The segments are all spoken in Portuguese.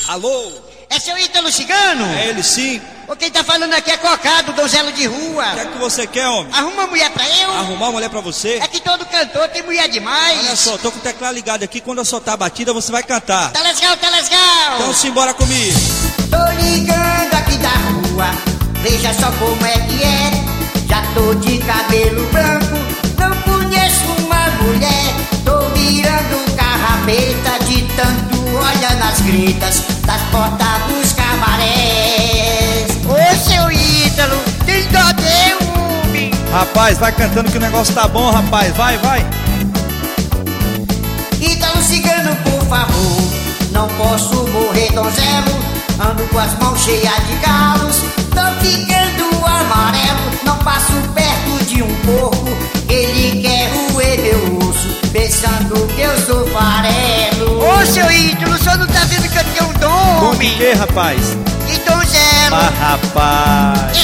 Alô? É seu Ítalo Cigano? É ele sim. O quem tá falando aqui é Cocado, donzelo de rua. O que é que você quer, homem? Arruma uma mulher pra eu? Arrumar uma mulher pra você? É que todo cantor tem mulher demais. Olha só, tô com o teclado ligado aqui. Quando eu soltar a batida, você vai cantar. Tá legal, tá legal. Então simbora comigo. Tô ligando aqui da rua, veja só como é que é. Já tô de cabelo branco, não conheço uma mulher. Tô virando carrapeta de tanto olhar nas gretas das portas dos cabarés. Ô seu Ítalo, tem dó de homem. Rapaz, vai cantando que o negócio tá bom, rapaz. Vai, vai. Ítalo Cigano, por favor, não posso morrer, donzelo. Ando com as mãos cheias de galos, tô ficando amarelo. Não passo perto de um porco, ele quer roer meu osso, pensando que eu sou farelo. Ô seu Ítalo, o senhor não tá vendo que eu tenho um dom, Bom de quê, rapaz? de donzelo. Ah, rapaz.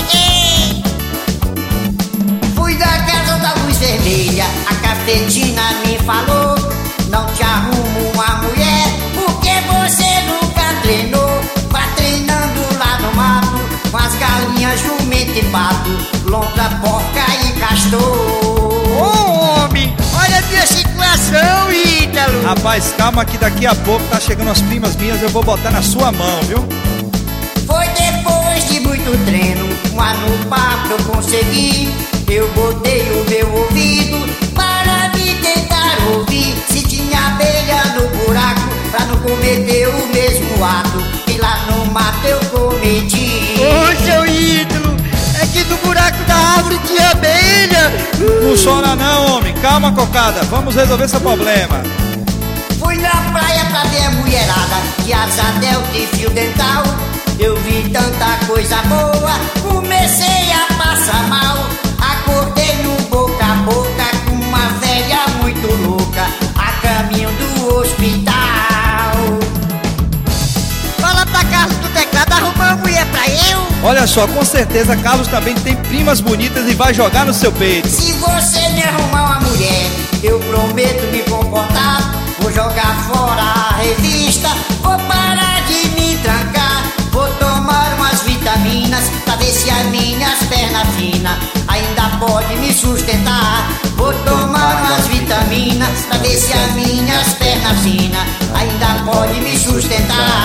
Fui da casa da luz vermelha, a cafetina me falou: não te arrumo uma mulher, porque você nunca treinou. Vá treinando lá no mato, com as galinhas, jumento e pato, lontra, porca e castor. Ô homem, olha a minha situação, Ítalo. Rapaz, calma que daqui a pouco tá chegando as primas minhas, eu vou botar na sua mão, viu? Foi depois de muito treino, uma no papo eu consegui. Eu botei o meu ouvido para me tentar ouvir se tinha abelha no buraco, pra não cometer o mesmo ato que lá no mato eu cometi. Ô seu Ítalo, é que no buraco da árvore tinha abelha. Não chora não, homem. Calma, cocada. Vamos resolver seu problema. Fui na praia pra ver a mulherada de asa delta e fio dental. Eu vi tanta coisa boa, comecei a passar mal. Acordei no boca a boca com uma velha muito louca, a caminho do hospital. Fala pra Carlos do teclado, arrumar uma mulher pra eu. Olha só, com certeza Carlos também tem primas bonitas e vai jogar no seu peito. Se você me arrumar uma mulher, eu prometo me comportar. Vou jogar fora a revista, vou parar de me trancar. Vou tomar umas vitaminas pra ver se as minhas pernas finas ainda pode me sustentar. Vou tomar umas vitaminas pra ver se as minhas pernas finas ainda pode me sustentar.